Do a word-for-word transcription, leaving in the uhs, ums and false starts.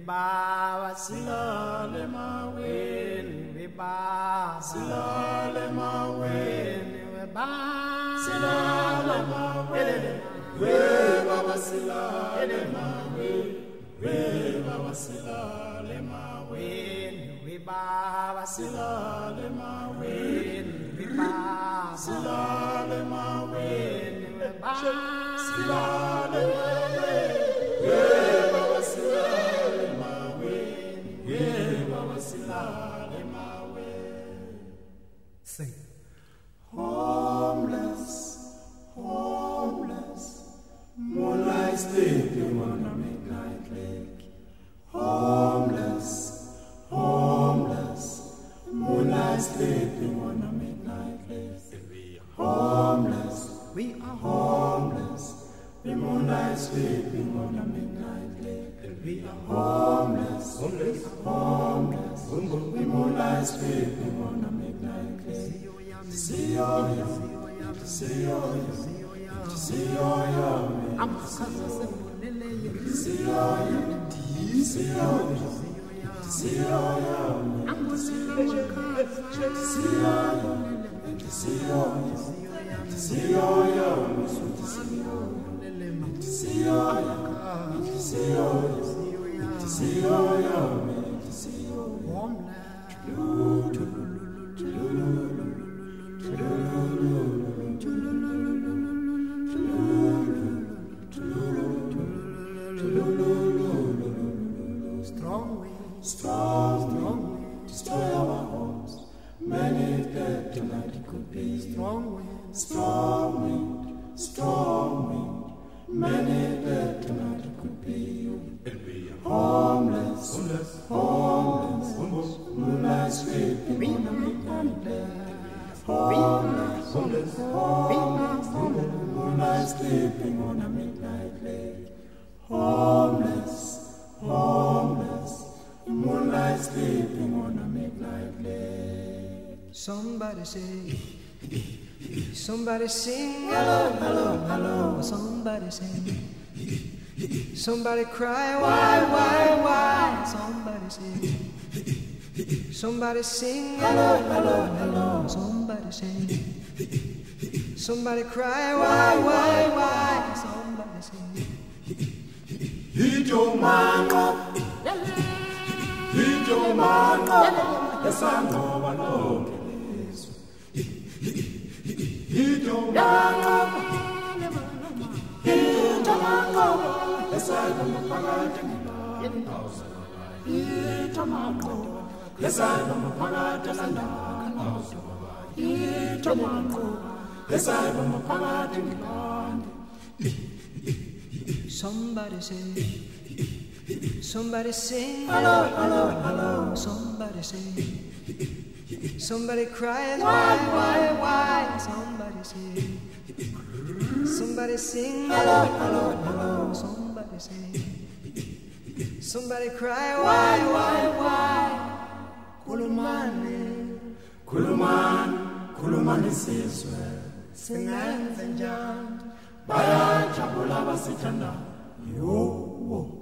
Baba silale maweni we Baba silale maweni we Baba silale maweni we Baba silale maweni we Baba silale maweni we Baba silale maweni we Baba silale maweni we Baba silale Sing. Homeless, homeless, moonlight sleeping on a midnight lake. Homeless, homeless, moonlight sleeping on a midnight lake. Homeless, we are homeless, the moonlight sleeping on a midnight lake. We are homeless, homeless, homeless, the moonlight sleeping on a midnight lake. See yo, see yo, see yo, I'm a cousin. See yo, see yo, see yo, I'm a cousin. See yo, see yo, see yo, see yo, see yo, see yo, see yo, Strong wind, strong wind, destroy our homes. Many dead tonight it could be. Strong wind, strong wind, strong wind. Many dead tonight it could be. And we are homeless, homeless, homeless, homeless. Moonlight sleeping on a midnight lake. Homeless, homeless, homeless, homeless. Moonlight sleeping on a midnight lake. Homeless, homeless. Moonlight sleeping on a midnight lake. Somebody say, somebody sing, hello, hello, hello. Somebody sing, somebody cry, why, why, why? Somebody say, somebody sing, hello, hello, hello. Somebody say, somebody cry, why, why, why? Somebody say, Hit your man up, hit your man up. Yes, I know, I know. Hit your man up, hit your man up. Yes, I know, I know. Hit your man up. Yes, I know, I know. Hit your man up. Yes, I know, I know. somebody say, somebody sing, hello, hello, hello. Somebody say, somebody cries, why, why, why? Somebody say, somebody sing, hello, hello, hello. Somebody say, somebody cry, why, why, why? Kulumani, Kuluman, Kulumani sizwe, singenze njani, bayajabula basithanda, yo, wo.